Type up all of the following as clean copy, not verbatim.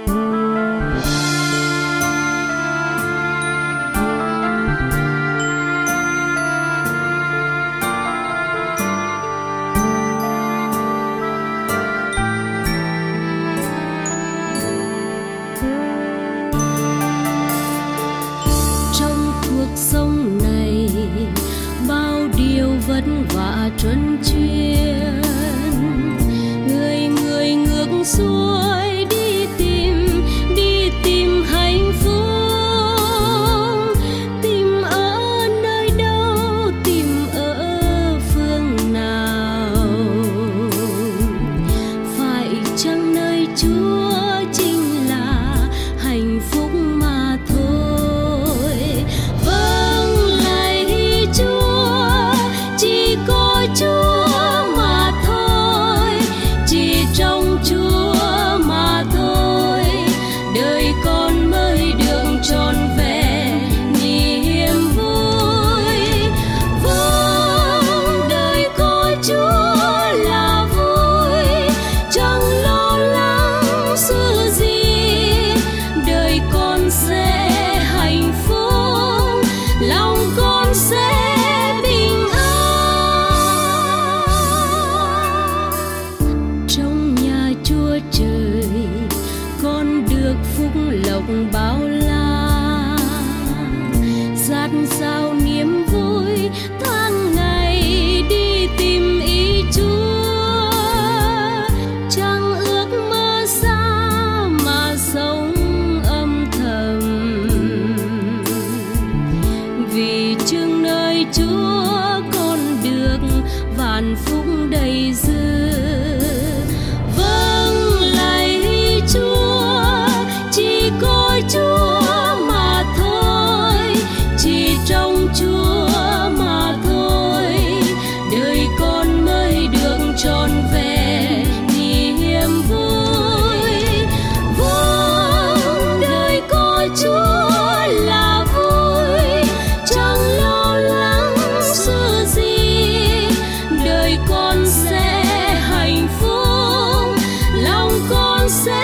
Sống này bao điều vất vả truân chuyên, người người ngược xuôi đi tìm hạnh phúc. Tìm ở nơi đâu, tìm ở phương nào? Phải chăng nơi Chúa chính là hạnh phúc mà thôi? Chúa, chỉ có Chúa mà thôi, chỉ trong Chúa mà thôi, đời con mới được trọn vẹn niềm vui. Vâng, đời có Chúa là vui, chẳng lo lắng sự gì, đời con sẽ hạnh phúc, lòng con sẽ trời. Con được phúc lộc bao la, dạt dào niềm vui tháng ngày đi tìm ý Chúa. Chẳng ước mơ xa mà sống âm thầm, vì chừng nơi Chúa con được vạn phúc đầy dư. Chúa mà thôi, chỉ trong Chúa mà thôi, đời con mới được trọn vẹn niềm vui. Vâng, đời có Chúa là vui, chẳng lo lắng sự gì, đời con sẽ hạnh phúc, lòng con sẽ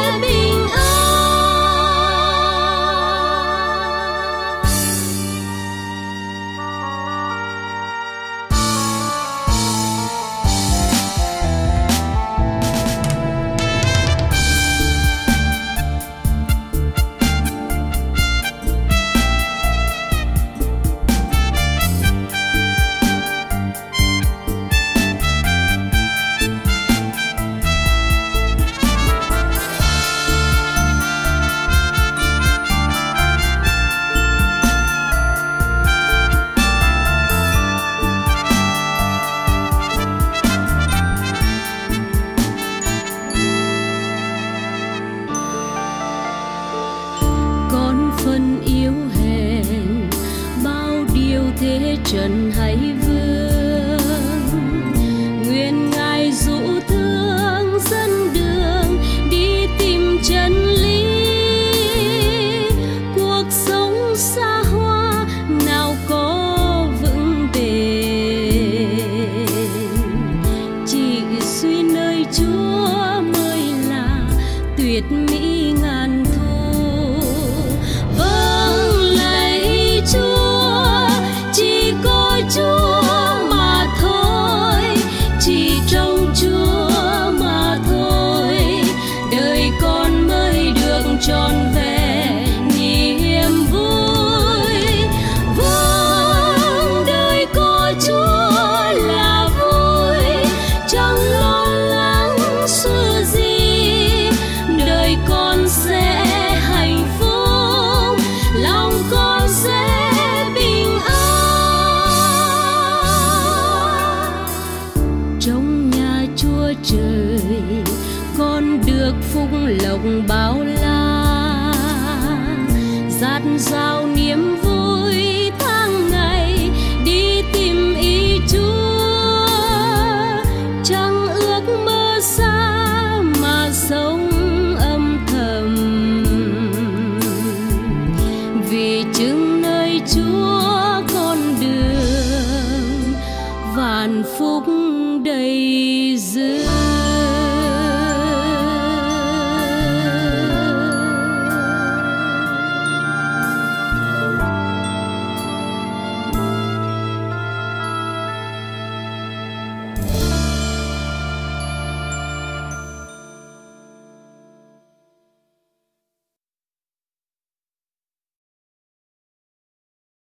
phần yếu hèn, bao điều thế trần hay vương. Nguyện Ngài dụ thương dẫn đường đi tìm chân lý. Cuộc sống xa hoa nào có vững bền, chỉ suy nơi Chúa mới là tuyệt mỹ ngàn thu. Chúa mà thôi, chỉ trong Chúa mà thôi, đời con mới được trọn vẹn niềm vui. Vâng, đời có Chúa là vui, chẳng lo lắng sự gì, đời con sẽ hạnh phúc, lòng con sẽ trời. Con được phúc lộc bao la, dạt dào niềm vui tháng ngày đi tìm ý Chúa. Chẳng ước mơ xa mà sống âm thầm, vì chừng nơi Chúa con đường vạn phúc đầy dư.